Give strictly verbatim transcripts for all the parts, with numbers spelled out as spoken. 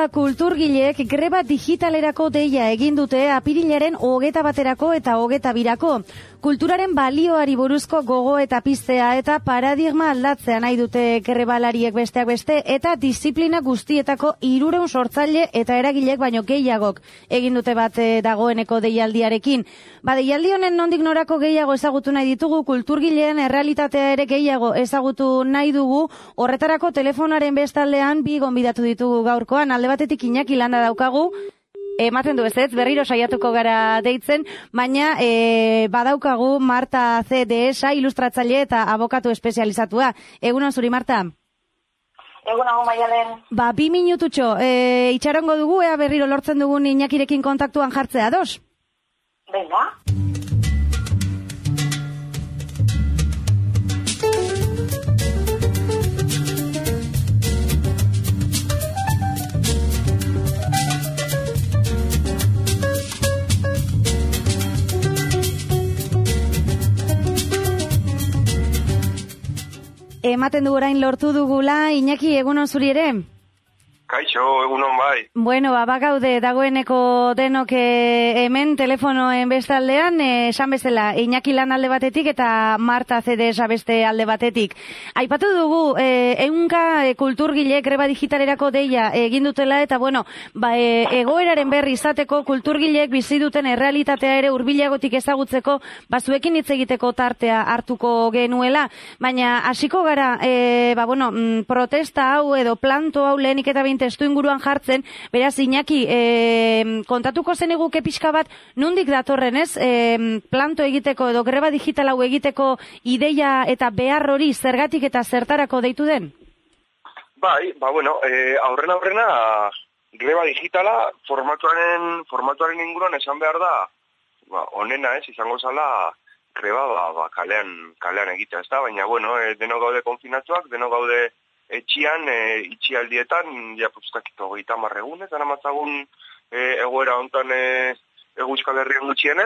eta kulturgileek greba digitalerako deia egin dute apirilaren hogeta baterako eta hogeta birako. Kulturaren balioari buruzko gogo eta piztea eta paradigma aldatzea nahi dute grebalariek besteak beste eta disiplina guztietako hirurehun sortzaile eta eragilek baino gehiagok egin dute bat dagoeneko deialdiarekin. Ba, deialdi honen nondik norako gehiago ezagutu nahi ditugu, kulturgileen errealitatea ere gehiago ezagutu nahi dugu, horretarako telefonaren bestaldean bi gonbidatu ditugu gaurkoan, alde batetik Iñaki Landa daukagu, ematen du ez ez, berriro saiatuko gara deitzen, baina e, badaukagu Marta C D S, ilustratzaile eta abokatu espezializatua. Egunon zuri, Marta? Egunon, Maialen. Ba, bi minututxo, e, itxarongo dugu, ea berriro lortzen dugun Iñakirekin kontaktuan jartzea, dos? Venga. Ematen du orain lortu dugula, Iñaki, egunon zuri ere? Kaixo, egunon bai. Bueno, ba, bagaude dagoeneko denok hemen telefonoen bestaldean, esan bezala, Iñaki Lan alde batetik eta Marta C D S beste alde batetik. Aipatu dugu, e, eunka e, kulturgile greba digitalerako deia egin dutela eta, bueno, ba, e, egoeraren berri izateko kulturgileek bizi duten errealitatea ere hurbilagotik ezagutzeko, ba, zuekin hitz egiteko tartea hartuko genuela, baina hasiko gara, e, ba, bueno, protesta hau edo planto hau lehenik eta behin testu inguruan jartzen, beraz, Iñaki, e, kontatuko zen eguke pixka bat, nondik datorren ez, e, planto egiteko edo greba digital hau egiteko ideia eta behar hori zergatik eta zertarako deitu den? Bai, ba bueno, e, aurrena aurrena greba digitala formatuaren formatuaren inguruan esan behar da, ba, onena ez, izango zala greba ba, ba, kalean, kalean egitea, ez da, baina bueno, e, denok gaude konfinatuak, denok gaude etxian, e, itxialdietan, ja, postakito gehieta marregunez, dara matzagun e, egoera hontan e, Euskal Herrian gutxienez,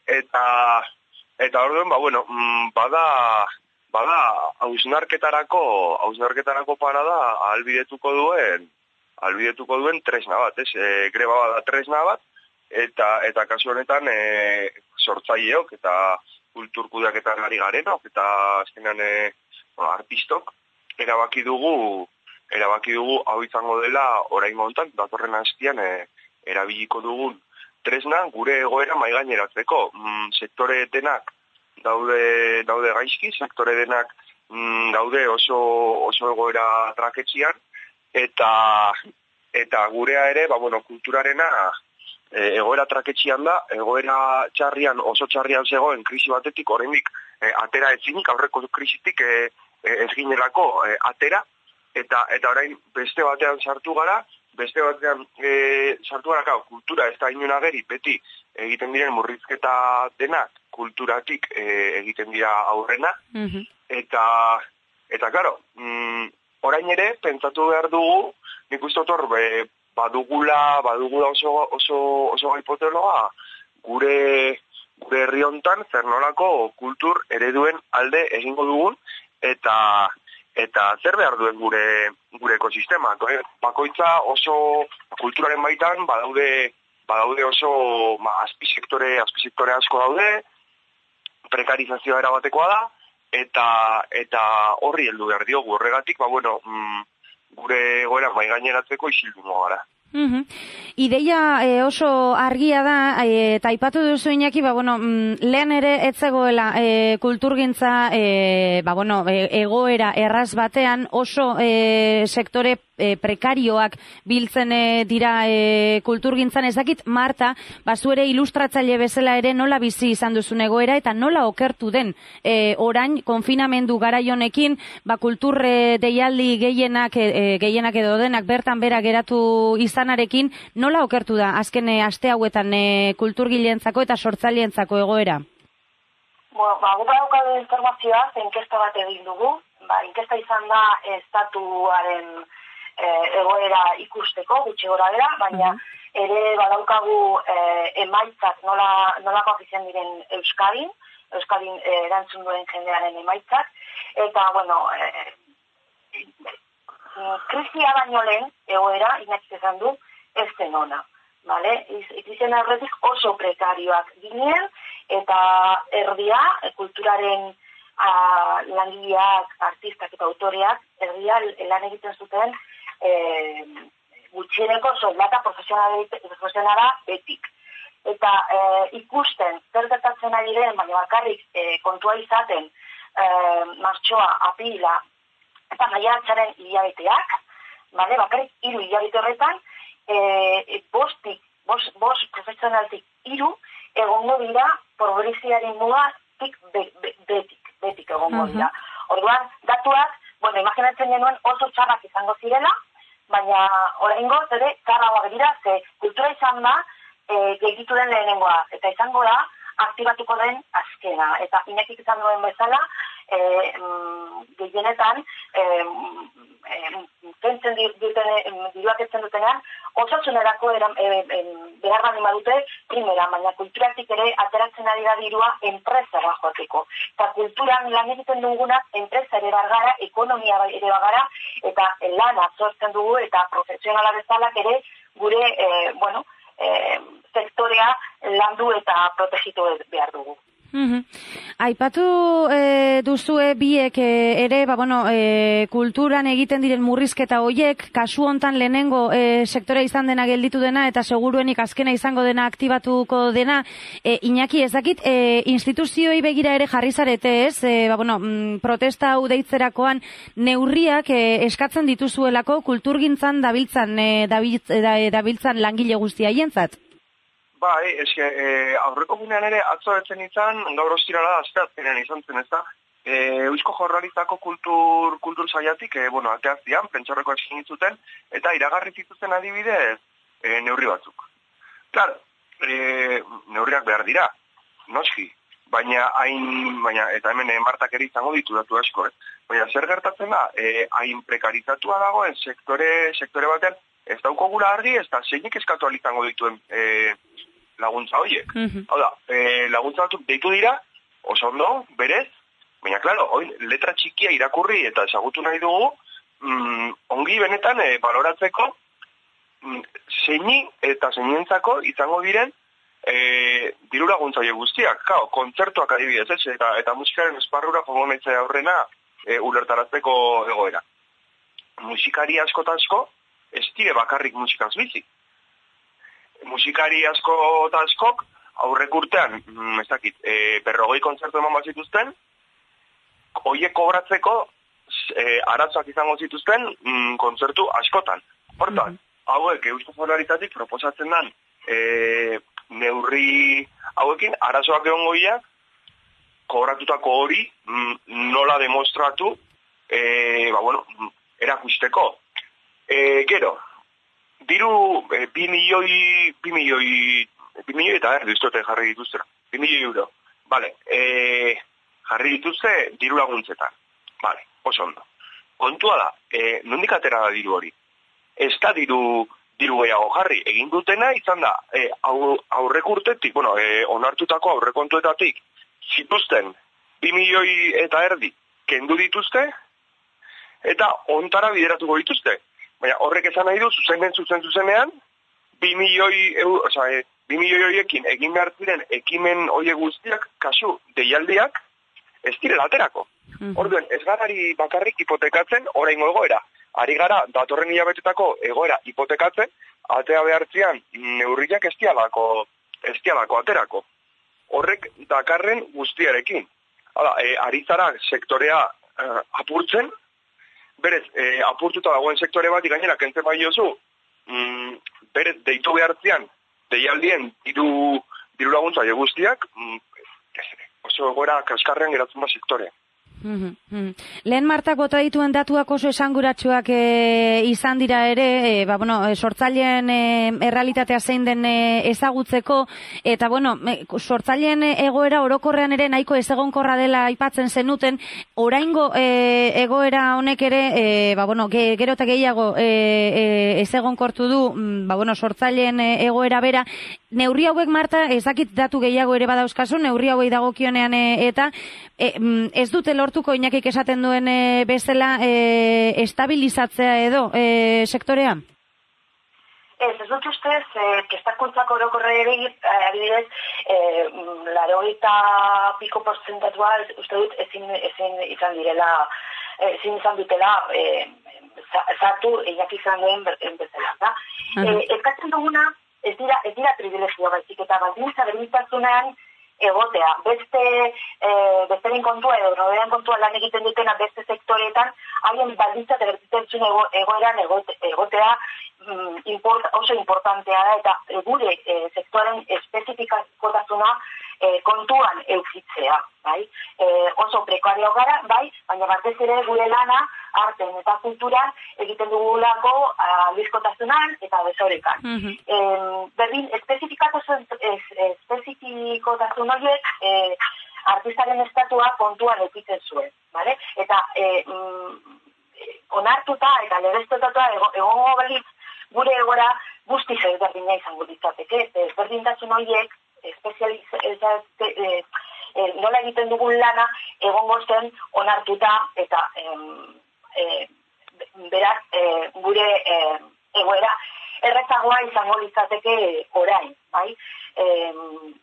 eta, eta orduen, ba, bueno, bada, bada, hausnarketarako, hausnarketarako parada, ahalbidetuko duen, ahalbidetuko duen tresna bat, ez, e, greba bada tresna bat, eta, eta kasu honetan, e, sortzaileok, eta kulturkudeaketan ari garenok, eta azkenan, e, bueno, artistok, erabaki dugu, erabaki dugu hau izango dela orain montan, datorren hastian e, erabiliko dugun tresna gure egoera maigaineratzeko. Mm, sektore denak daude, daude gaizki, sektore denak mm, daude oso, oso egoera traketxian, eta, eta gurea ere, ba, bueno, kulturarena e, egoera traketxian da, egoera txarrian, oso txarrian zegoen krisi batetik, oraindik e, atera ezinik, aurreko krisitik e, ez ginerako e, atera, eta eta orain beste batean sartu gara, beste batean e, sartu gara, kau, kultura ez da inuna geri, beti egiten diren murrizketa denak, kulturatik e, egiten dira aurrena, mm-hmm. eta, eta karo, mm, orain ere, pentsatu behar dugu, nik uste otor, be, badugula, badugula oso, oso, oso hipoteloa, gure, gure herri hontan, zer nolako kultur ereduen alde egingo dugun, eta eta zer behar duen gure gure ekosistema. Bakoitza oso kulturaren baitan badaude badaude oso ma, azpisektore azpisektore asko daude, prekarizazioa erabatekoa da, eta eta horri heldu behar diogu. Horregatik, ba bueno, mm, gure egoera maigaineratzeko isilduko gara. Mm-hmm. Ideia e, oso argia da, e, eta aipatu duzu Iñaki, ba, bueno, mm, lehen ere ez zegoela e, kulturgintza e, ba, bueno, e, egoera erraz batean oso e, sektore e, prekarioak biltzen e, dira e, kulturgintzan. Ezakit, Marta, ba, zu ere ilustratzaile bezala ere nola bizi izan duzun egoera eta nola okertu den e, orain konfinamendu garaionekin, ba, kultur e, deialdi gehienak, e, gehienak edo denak bertan bera geratu izanarekin, nola okertu da azken e, aste hauetan e, kulturgileentzako eta sortzaileentzako egoera? Bueno, ba, guk daukadu informazioa, inkesta bat egin dugu. Ba, inkesta izan da estatuaren e, egoera ikusteko, gutxi gora bera, baina mm-hmm. ere badaukagu e, emaitzak nola, nolakoak izan diren Euskadin, Euskadin e, erantzun duen jendearen emaitzak, eta, bueno, e, krisia baino lehen, egoera, inakit esan du, ez zen ona. Vale? Izan aurretik oso prekarioak ginen, eta erdia, kulturaren a, langileak, artistak eta autoreak, erdia lan egiten zuten e, gutxieneko soldata profesionala betik. Eta e, ikusten, zer gertatzen ari den, baina bakarrik e, kontua izaten, e, martxoa, apila, eta maiatzaren hilabeteak, vale? Bakarrik hiru hilabete horretan, e, bostik, bos, bos profesionaltik hiru, egongo dira pobreziaren mugatik be, be, betik, betik egongo dira. Uh-huh. Orduan, datuak, bueno, imaginatzen genuen oso txarrak izango zirela, baina oraingoz ere txarragoak dira, ze kultura izan da, E, gehitu den lehenengoa, eta izango da aktibatuko den azkena. Eta inakik izan duen bezala, e, mm, gehienetan, e, e, kentzen duten, diruak etzen dutenean, osasunerako e, e, behar bani badute, primera, baina kulturatik ere ateratzen ari da dirua enpresara joateko. Eta kulturan lan egiten dugunak enpresa ere bagara, ekonomia ere bagara, eta lana sortzen dugu, eta profesionala bezalak ere gure, e, bueno, E, sektorea landu eta protegitu behar dugu. Mm-hmm. Aipatu e, duzue biek e, ere, ba, bueno, e, kulturan egiten diren murrizketa hoiek, kasu hontan lehenengo e, sektorea izan dena gelditu dena eta seguruenik azkena izango dena aktibatuko dena, e, Iñaki, ez dakit, e, instituzioei begira ere jarri zarete, ez? E, ba, bueno, mm, protesta hau deitzerakoan neurriak e, eskatzen dituzuelako kulturgintzan dabiltzan, e, dabiltz, da, dabiltzan langile guztia hientzat? Bai, eske, e, aurreko gunean ere atzo etzen izan, gaur ostirala asteazkenean izan zen, ez da? E, Eusko Jaurlaritzako kultur, kultur saiatik, e, bueno, ateaztian, pentsarreko eskin zuten, eta iragarri zituzten adibidez e, neurri batzuk. Claro, e, neurriak behar dira, noski, baina hain, baina, eta hemen e, martak ere izango ditu datu asko, eh? Baina zer gertatzen da, e, hain prekarizatua dagoen sektore, sektore batean, ez daukogula argi, ez da zeinik eskatu izango dituen e, laguntza horiek. Mm-hmm. Hau da, e, laguntza batzuk deitu dira, oso ondo, berez, baina, klaro, oin, letra txikia irakurri eta ezagutu nahi dugu, mm, ongi benetan e, baloratzeko mm, zeini eta zeinientzako izango diren e, diru laguntza horiek guztiak. Kao, kontzertuak adibidez, ez, eta, eta musikaren esparrura jogo nahitzea aurrena e, ulertarazteko egoera. Musikari asko eta asko, ez dire bakarrik musikaz bizi. Musikari asko eta askok aurrek urtean, ez dakit, e, berrogei kontzertu eman bat zituzten, hoiek kobratzeko e, arazoak izango zituzten mm, kontzertu askotan. Hortan, mm-hmm. hauek Eusko Jaurlaritzatik proposatzen dan e, neurri hauekin arazoak egon goia, kobratutako hori mm, nola demostratu, e, ba bueno, erakusteko. E, gero, diru e, bi milioi, bi milioi, bi milioi eta erdi ustote jarri dituzte, bi milioi euro. Vale, e, jarri dituzte diru laguntzetan. Vale, oso ondo. Kontua da, e, nondik atera da diru hori? Ez da diru, diru gehiago jarri. Egin dutena izan da, e, aurrek urtetik, bueno, e, onartutako aurrekontuetatik, zituzten bi milioi eta erdi kendu dituzte, eta ontara bideratuko dituzte. Baina horrek esan nahi du, zuzenen, zuzen, zuzenean, bi milioi euro, oza, e, bi milioi horiekin egin behar ziren ekimen hoie guztiak, kasu, deialdiak, ez direla aterako. Mm-hmm. Orduen, ez garari bakarrik hipotekatzen, oraingo egoera. Ari gara, datorren hilabetetako egoera hipotekatzen, atea behartzian neurriak ez dialako, ez dialako aterako. Horrek dakarren guztiarekin. Hala, e, ari zara sektorea e, apurtzen, berez, e, apurtuta dagoen sektore bat gainera kentzen bai jozu, mm, berez, deitu behartzian, deialdien diru, diru laguntza guztiak, mm, oso gora kaskarrean geratzen ba sektorea. Mm-hmm. Lehen Martak bota dituen datuak oso esanguratsuak e, izan dira ere, e, ba, bueno, sortzaileen e, errealitatea zein den e, ezagutzeko, eta bueno, e, sortzaileen egoera orokorrean ere nahiko ezegonkorra dela aipatzen zenuten, oraingo e, egoera honek ere, e, ba, bueno, ge, gero eta gehiago e, e, ezegonkortu du, ba, bueno, sortzaileen egoera bera. neurri hauek, Marta, ezakit datu gehiago ere badauzkazu, neurri hauei dagokionean e, eta e, ez dute lortuko Iñakik esaten duen e, bezala e, estabilizatzea edo e, sektorea? Ez, ez dut ustez, eh, kestakuntzak orokorre ere, adibidez, eh, laurogeita piko portzentatua, uste dut ezin, ezin izan direla, ezin izan dutela, eh, zartu Iñaki izan duen bezala. Da? Uh -huh. eh, eskatzen duguna, ez dira, ez dira privilegio baizik, eta baldintza berdintasunean egotea. Beste, eh, besteren kontua edo nobean kontua lan egiten dutena beste sektoreetan, haien baldintza berdintasun ego, egoeran egote, egotea mm, import, oso importantea da, eta gure eh, sektoren espezifikakotasuna eh, kontuan eukitzea. Bai? Eh, oso prekario gara, bai, baina batez ere gure lana arten eta kulturan egiten dugulako aldizkotasunan eta desorekan. Uh -huh. eh, berdin, espezifikatzen espezifikotasun horiek eh, artistaren estatua kontuan eukitzen zuen. Vale? Eta eh, mm, onartuta eta legeztotatuta egongo balitz gure egora guztiz ezberdina izango ditzateke. Ezberdintasun horiek espezializazte eh, eh, nola egiten dugun lana egongo zen onartuta eta em, eh, beraz eh, gure eh, egoera errezagoa izango litzateke orain, bai? Eh,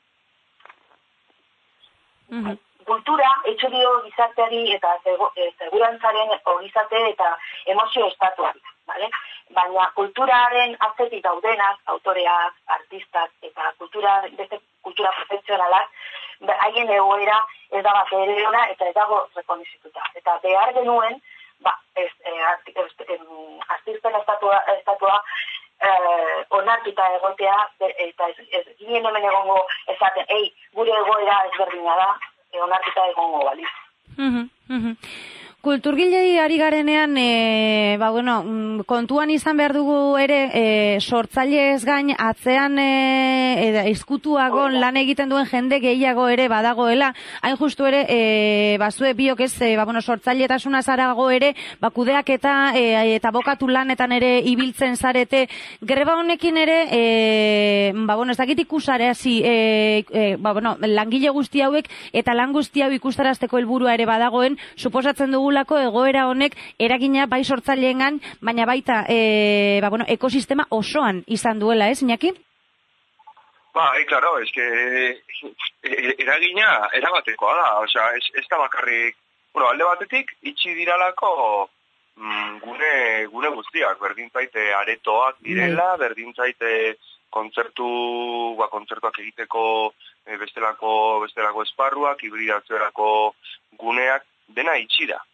uh-huh. Kultura etxo dio gizarteari eta segurantzaren ogizate eta emozio estatuari, bale? Baina kulturaren atzetik daudenak, autoreak, artistak eta kultura, beste kultura profesionalak, haien egoera ez da bat ere ona eta ez dago rekonizituta. Eta behar genuen, ba, ez, eh, artisten estatua, estatua eh, onartuta egotea, eta ez, ez ginen hemen egongo esaten, ei, gure egoera ezberdina da, onartuta egongo baliz. Uh-huh, uh-huh. Kulturgilei ari garenean, e, ba, bueno, kontuan izan behar dugu ere, e, sortzailez gain, atzean e, izkutuagon lan egiten duen jende gehiago ere badagoela, hain justu ere, e, bazue biok ez, e, ba, bueno, sortzailetasuna zarago ere, ba, kudeak eta, e, eta bokatu lanetan ere ibiltzen zarete, greba honekin ere, e, ba, bueno, ez dakit ikusare hasi, e, e, ba, bueno, langile guzti hauek, eta lan guzti hau ikustarazteko helburua ere badagoen, suposatzen dugu egoera honek eragina bai sortzaileengan, baina baita e, ba, bueno, ekosistema osoan izan duela, ez, Iñaki? Ba, e, claro, es que eragina erabatekoa da, osea, ez, ez da bakarrik, bueno, alde batetik, itxi diralako mm, gune, gune guztiak, berdintzaite aretoak direla, berdintzaite kontzertu, ba, kontzertuak egiteko e, bestelako, bestelako esparruak, hibridazioerako guneak, dena itxi da.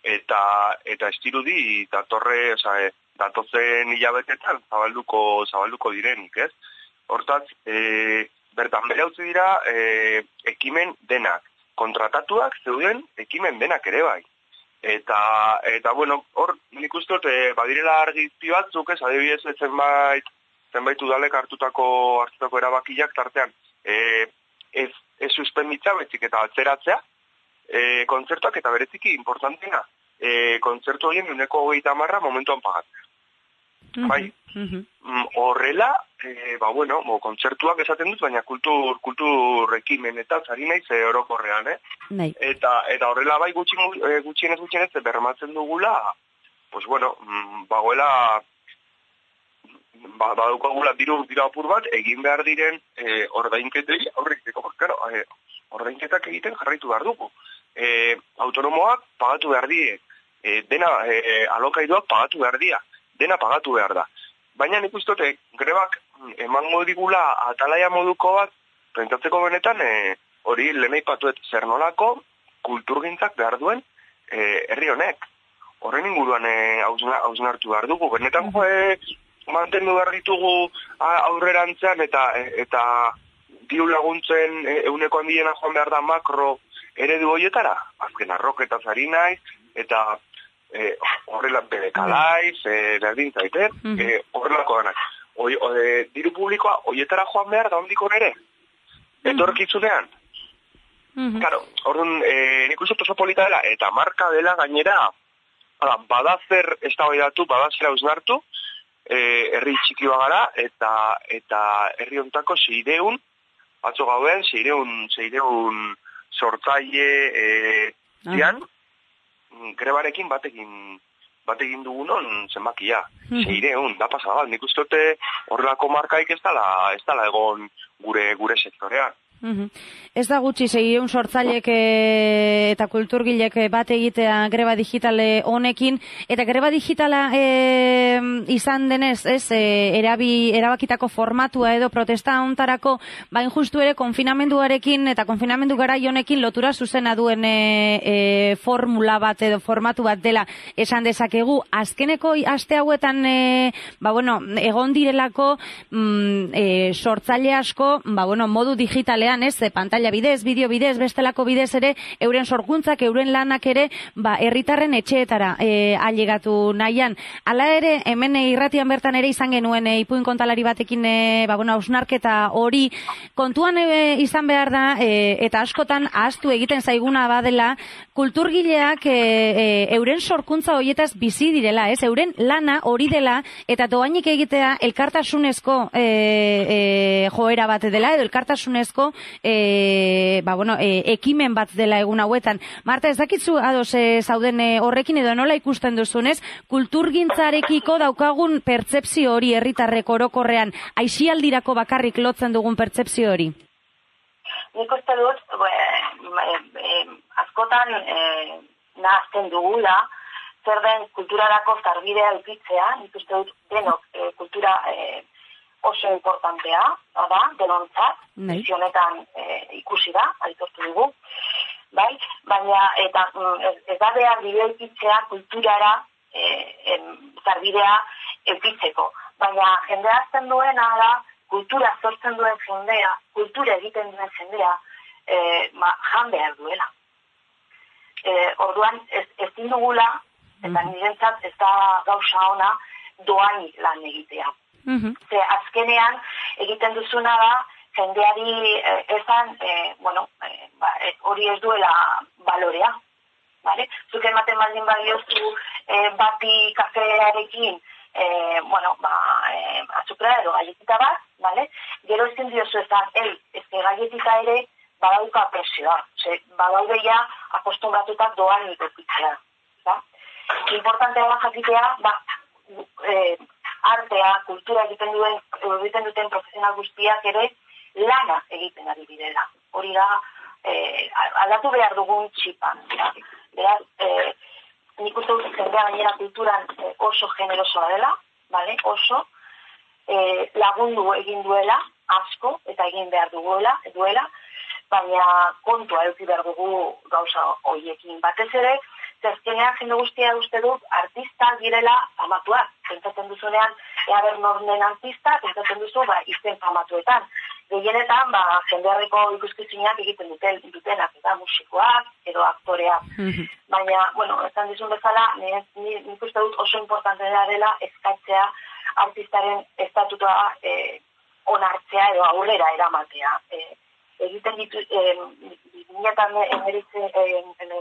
Eta eta estirudi datorre, osea, datozen hilabetetan zabalduko zabalduko direnik, ez? Hortaz, e, bertan bere utzi dira e, ekimen denak, kontratatuak zeuden ekimen denak ere bai. Eta eta bueno, hor nik uste dut e, badirela argizpi batzuk, ez, adibidez zenbait zenbait udalek hartutako hartutako erabakiak tartean, e, ez ez suspenditza betzik eta atzeratzea. E, kontzertuak eta bereziki importantena, e, kontzertu horien uneko hogeita marra momentuan pagatzea. Uh-huh, bai, uh-huh. Horrela, e, ba bueno, mo, kontzertuak esaten dut, baina kultur, kultur ekimen eta zari nahi ze orokorrean, eh? Nahi. Eta, eta horrela bai gutxi, e, gutxienez gutxienez bermatzen dugula, pues bueno, bagoela, ba, badukagula diru dira apur bat, egin behar diren e, ordainketei, aurrekeko, claro, e, ordainketak egiten jarraitu behar dugu. E, autonomoak pagatu behar die, e, dena e, alokaiduak pagatu behar dia, dena pagatu behar da. Baina nik ustote, grebak emango digula atalaia moduko bat, pentsatzeko benetan, e, hori lehen aipatuet zer nolako kulturgintzak behar duen e, herri honek. Horren inguruan e, hausnartu behar dugu, benetan jo, e, mantendu behar ditugu aurrerantzean eta, eta diru laguntzen euneko handiena joan behar da makro eredu horietara, azken arroketaz ari naiz, eta e, horrela bedekalaiz, e, berdin zaite, mm-hmm. e, horrelako danak. E, diru publikoa horietara joan behar da ondiko nere, etorkitzunean. Mm-hmm. Claro, orduan, e, nik uste oso polita dela, eta marka dela gainera, ala, badazer eztabaidatu, badazera usnartu, e, herri txiki bagara, eta eta herri hontako seireun, atzo gauden, seireun, seireun sortzaile e, zian, ah. grebarekin batekin, batekin dugunon zenbakia. Mm-hmm. Seireun, da pasabal, nik uste dute horrelako markaik ez dala, ez dala egon gure, gure sektorean. Mm-hmm. Ez da gutxi seireun sortzailek e, eta kulturgilek bat egitea greba digitale honekin, eta greba digitala e, izan denez, ez, e, erabi, erabakitako formatua edo protesta hontarako, bain justu ere konfinamenduarekin eta konfinamendu garai honekin lotura zuzena duen e, e, formula bat edo formatu bat dela esan dezakegu. Azkeneko aste hauetan e, ba, bueno, egon direlako mm, e, sortzaile asko, ba, bueno, modu digitale ez, pantalla bidez, bideo bidez, bestelako bidez ere, euren sorkuntzak, euren lanak ere, ba, herritarren etxeetara e, ailegatu nahian. Hala ere, hemen irratian bertan ere izan genuen e, ipuin kontalari batekin, e, ba, bueno, ausnarketa hori, kontuan e, izan behar da, e, eta askotan ahaztu egiten zaiguna badela, kulturgileak e, e, euren sorkuntza horietaz bizi direla, ez, euren lana hori dela, eta doainik egitea elkartasunezko e, e, joera bat dela, edo elkartasunezko E, ba, bueno, e, ekimen bat dela egun hauetan. Marta, ez dakitzu ados e, zauden e, horrekin edo nola ikusten duzunez, kulturgintzarekiko daukagun pertzepzio hori herritarrek orokorrean, aisialdirako bakarrik lotzen dugun pertzepzio hori? Nik uste dut, e, e, askotan e, nahazten dugula, zer den kulturarako zarbidea ipitzea, nik uste dut denok e, kultura e, oso importantea, da, denontzat, misionetan e, ikusi da, aitortu dugu, bai? Baina, eta ez, ez da behar bidea ikitzea kulturara e, em, zarbidea ekitzeko. Baina, jende hartzen duena da, kultura sortzen duen jendea, kultura egiten duen jendea, e, ma, jan behar duela. E, orduan, ez, ez dugula, eta nirentzat ez da gauza ona, doain lan egitea. Mm-hmm. Ze azkenean egiten duzuna da jendeari eh, esan eh, bueno, eh, ba, eh, hori ez duela balorea, vale? Zuk ematen baldin badiozu eh, bati kafearekin eh, bueno, ba, eh, azukra edo galletita bat, vale? Gero ezin diozu esan, ei, ezke galletita ere badauka presioa, ze badaude ja akostumbratutak doan ikopitzea, da? Importantea da jakitea, ba, eh, artea, kultura egiten duen, egiten duten profesional guztiak ere lana egiten ari direla. Hori da, eh, aldatu behar dugun txipa. Beraz, eh, nik uste dut jendea gainera kulturan eh, oso generosoa dela, vale? Oso eh, lagundu egin duela, asko, eta egin behar duela, duela, baina kontua eduki behar dugu gauza horiekin. Batez ere, zerkenean jende guztia uste dut artista direla famatuak. Pentsatzen duzunean, ea ber normen artista, pentsatzen duzu, ba, izten famatuetan. Gehienetan, ba, jendearreko ikuskizunak egiten duten, dutenak, eta musikoak, edo aktoreak. Mm-hmm. Baina, bueno, esan dizun bezala, nik uste dut oso importantea dela eskatzea artistaren estatutua eh, onartzea edo aurrera eramatea. Eh, egiten ditu, binetan eh, emeritze, eh,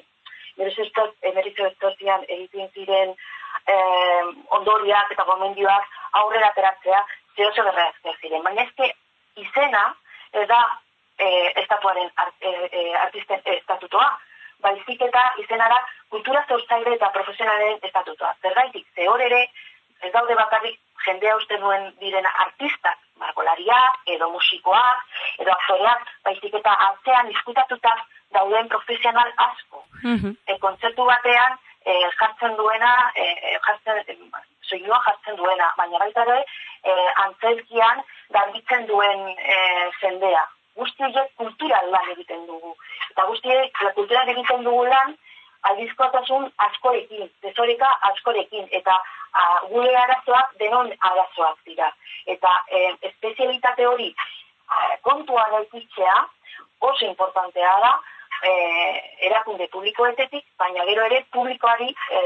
emeritze estortian egiten ziren eh, ondoriak eta gomendioak aurrera ateratzea ze oso berreaztea ziren. Baina ezke izena ez da eh, estatuaren art, eh, artisten estatutoa, baizik eta izenara kultura sortzaile eta profesionalen estatutoa. Zergaitik, ze hor ere ez daude bakarrik jendea uste duen diren artistak, margolariak, edo musikoak, edo aktoreak, baizik eta atzean diskutatutak dauden profesional asko. Mm-hmm. E, kontzertu batean e, jartzen duena, e, jartzen, e, soinua jartzen duena, baina baita ere e, antzerkian garbitzen duen e, jendea. Guztiek kultural lan egiten dugu. Eta guztiek kultural egiten dugu lan aldizkotasun askorekin, desoreka askorekin, eta a, gure arazoak denon arazoak dira. Eta e, espezialitate hori a, kontuan eukitzea oso importantea da, e, erakunde publikoetetik, baina gero ere publikoari e,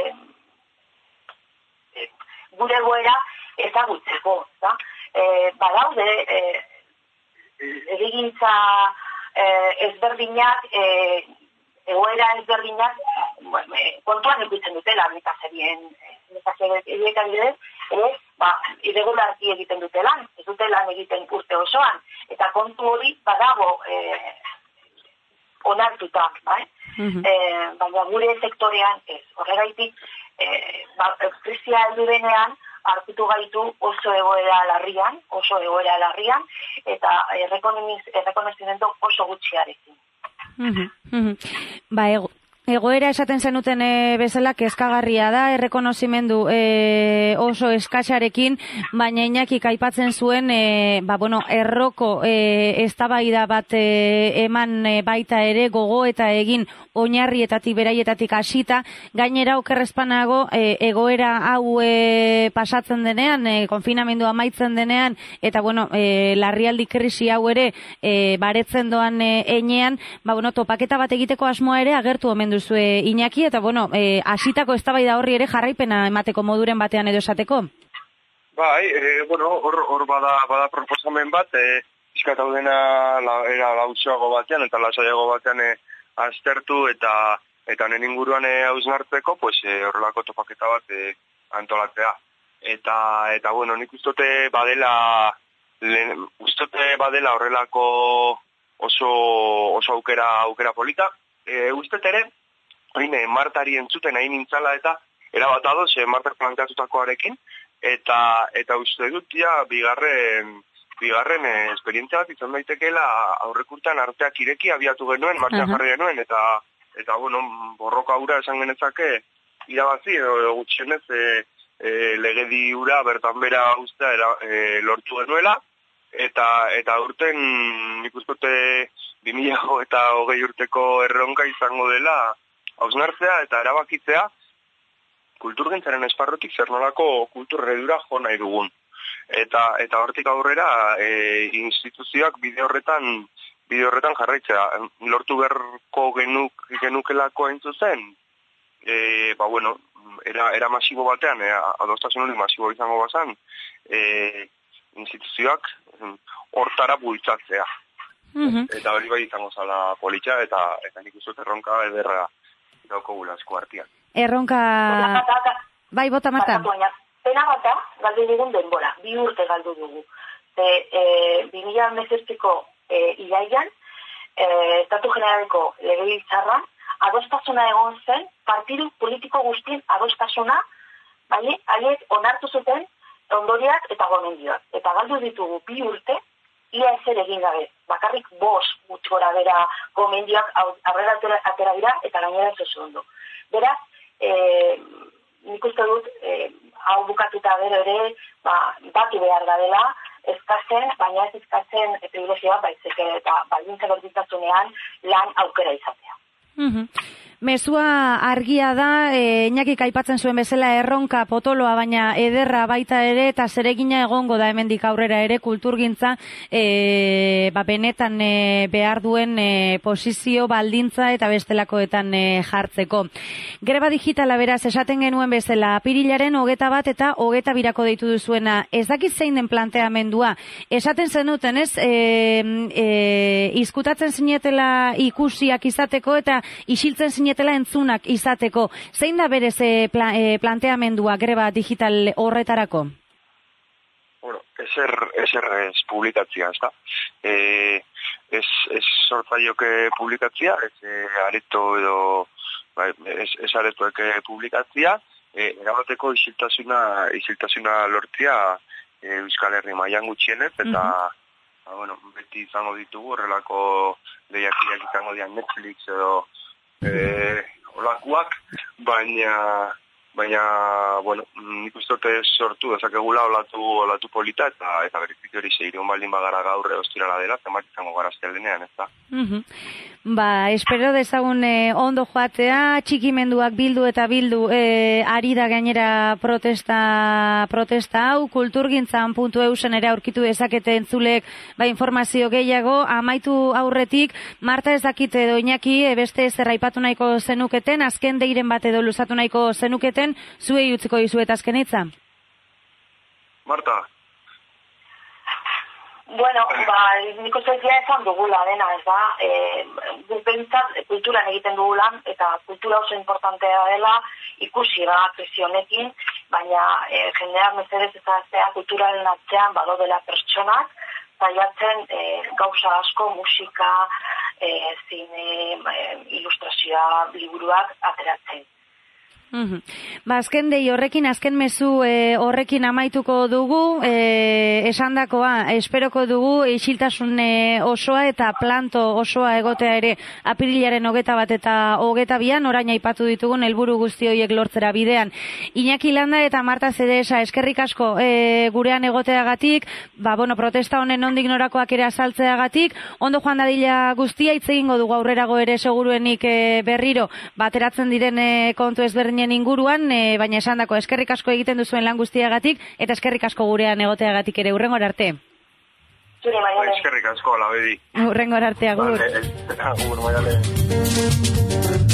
e, gure goera ezagutzeko. Da? E, badaude, e, egintza e, ezberdinak, e, egoera ezberdinak, bueno, kontuan ikutzen dutela, nekazerien, nekazerien adibidez, ere, ba, irregularki egiten dute lan, ez dute lan egiten urte osoan, eta kontu hori badago e, onartuta, bai? Mm-hmm. e, baina gure sektorean ez, horregaitik, e, ba, krisia heldu denean, hartutu gaitu oso egoera larrian, oso egoera larrian, eta errekonozimendu oso gutxiarekin. Mm-hmm. Mm-hmm. Ba, ego. Egoera esaten zenuten e, bezala kezkagarria da, errekonozimendu e, oso eskasarekin, baina Iñakik aipatzen zuen, e, ba, bueno, erroko e, eztabaida bat e, eman e, baita ere gogo eta egin oinarrietatik beraietatik hasita, gainera okerrezpanago e, egoera hau e, pasatzen denean, e, konfinamendu amaitzen denean, eta bueno, e, larrialdi krisi hau ere e, baretzen doan e, enean, ba, bueno, topaketa bat egiteko asmoa ere agertu omen duzue Iñaki, eta bueno, eh, hasitako eztabaida horri ere jarraipena emateko moduren batean edo esateko? Bai, e, bueno, hor, hor bada, bada proposamen bat, e, izkatau dena la, era lausoago batean, eta lasaiago batean e, aztertu, eta eta honen inguruan e, hausnartzeko, pues, e, horrelako topaketa bat e, antolatzea. Eta, eta bueno, nik ustote badela, lehen, ustote badela horrelako oso, oso aukera, aukera polita. E, ustet ere, Hain, Martari entzuten hain nintzala eta erabat adoz, Martak planteatutakoarekin, eta eta uste dut, ja, bigarren, bigarren eh, esperientzia bat izan daitekeela aurrekurtan arteak ireki abiatu genuen, martxan jarri genuen, eta, eta bueno, borroka hura esan genezake irabazi, edo gutxienez e, e, legedi hura bertan bera ustea era, e, lortu genuela, eta eta urten nik uste bi mila hogei urteko erronka izango dela hausnartzea eta erabakitzea kulturgintzaren esparrutik zer nolako kulturredura jo nahi dugun. Eta eta hortik aurrera e, instituzioak bide horretan bide horretan jarraitzea. Lortu beharko genuk, genukelako hain zuzen, e, ba bueno, era, era masibo batean, e, adostasun hori masibo izango bazan, e, instituzioak hortara bultzatzea. Mm-hmm. Eta hori bai izango zala politxa, eta, eta nik uzut erronka ederra dauko gulazko artian. Erronka... Bai, bota, Marta. Pena bat da, galdu dugun denbora, bi urte galdu dugu. Ze, e, bi mila hemezortziko e, iraian, e, Estatu Generaleko legebiltzarran, adostasuna egon zen, partidu politiko guztien adostasuna, bai, haiek onartu zuten ondoriak eta gomendioak. Eta galdu ditugu bi urte, ia ezer egin gabe. Bakarrik bos gutxi gora bera gomendioak aurrera atera dira eta gainera ez oso ondo. Beraz, e, nik uste dut, e, hau bukatuta gero ere, ba, batu behar da dela, eskatzen, baina ez eskatzen privilegioa baizik eta baldintza berdintasunean lan aukera izatea. Mm-hmm. Mezua argia da, e, Iñakik aipatzen zuen bezala erronka potoloa, baina ederra baita ere, eta zeregina egongo da hemendik aurrera ere kulturgintza e, ba, benetan e, behar duen e, posizio baldintza eta bestelakoetan e, jartzeko. Greba digitala beraz esaten genuen bezala, apirilaren hogeta bat eta hogeta birako deitu duzuena. Ez dakit zein den planteamendua. Esaten zenuten, ez, e, e, izkutatzen zinetela ikusiak izateko eta isiltzen zinetela etela entzunak izateko. Zein da berez e, pla, e, planteamendua greba digital horretarako? Bueno, eser, eser ez publikatzia, ez da? E, ez, ez sortzaioke publikatzia, ez e, areto edo, bai, ez, ez aretoek publikatzia, e, erabateko isiltasuna, isiltasuna lortzia e, Euskal Herri mailan gutxienez, eta mm-hmm. ba, bueno, beti izango ditugu, horrelako lehiakiak izango dian Netflix edo Eh, olakuak, baina baina, bueno, nik uste dute sortu dezakegula olatu, olatu polita eta eta berezik hori seireun baldin bagara gaur ostirala dela, zenbat izango gara astelenean, ez da? Mm-hmm. Ba, espero dezagun eh, ondo joatea, txikimenduak bildu eta bildu eh, ari da gainera protesta protesta hau, kulturgintzan puntu eusen ere aurkitu dezakete entzulek ba, informazio gehiago, amaitu aurretik, Marta ez dakite edo Iñaki, e, beste zer aipatu nahiko zenuketen, azken deiren bat edo luzatu nahiko zenuketen, zuei utziko dizuet azken hitza? Marta. Bueno, ba, niko zaitia esan dugula dena, ez da, e, bentsat kulturan egiten dugulan, eta kultura oso importantea dela ikusi da krisi honekin, baina e, jendeak mesedez ezaztea kulturaren atzean badodela pertsonak, zaiatzen e, gauza asko, musika, e, zine, e, ilustrazioa, liburuak ateratzen. Uhum. Ba, azken dei horrekin, azken mezu e, horrekin amaituko dugu, e, esandakoa, esperoko dugu isiltasun e, osoa eta planto osoa egotea ere apirilaren hogeta bat eta hogeta bian, orain aipatu ditugun helburu guzti horiek lortzera bidean. Iñaki Landa eta Marta Zedesa, eskerrik asko e, gurean egoteagatik, ba, bueno, protesta honen nondik norakoak ere azaltzeagatik, ondo joan dadila guztia, hitz egingo dugu aurrerago ere seguruenik e, berriro, bateratzen diren e, kontu ezberdin inguruan, e, baina esandako eskerrik asko egiten duzuen lan guztiagatik eta eskerrik asko gurean egoteagatik ere. Hurrengora arte. Eskerrik asko, labedi. Hurrengora arte, agur. Vale, agur,